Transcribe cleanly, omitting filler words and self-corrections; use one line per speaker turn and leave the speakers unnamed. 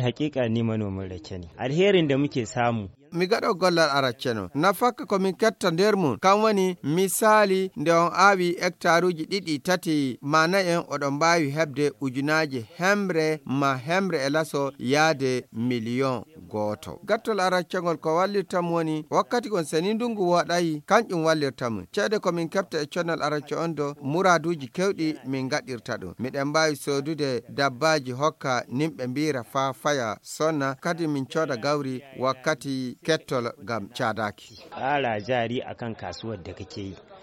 hakika ni manomin rake ne. Alherin da muke samu
mi gaɗo gollal aracceno nafakka komin ketta nder mum kan woni misali nde on aawi hectaruji 2-3 mana en oɗon mbawi hebde ujunaje hemre e laso yaade million goto. Gattol araccegol ko wallirtam woni wakkati gon seni ndungu waɗayi kanƴum wallirtam ceede komin kefta e connal aracce on do muraduji kewɗi min gaɗirta ɗum miɗen mbawi sodude dabbaji hokka nimɓe mbira fa faya sonna kadi min cooda gawri wakkati kettol gam cadaki.
Ƙara jari akan kasuwar da kake yi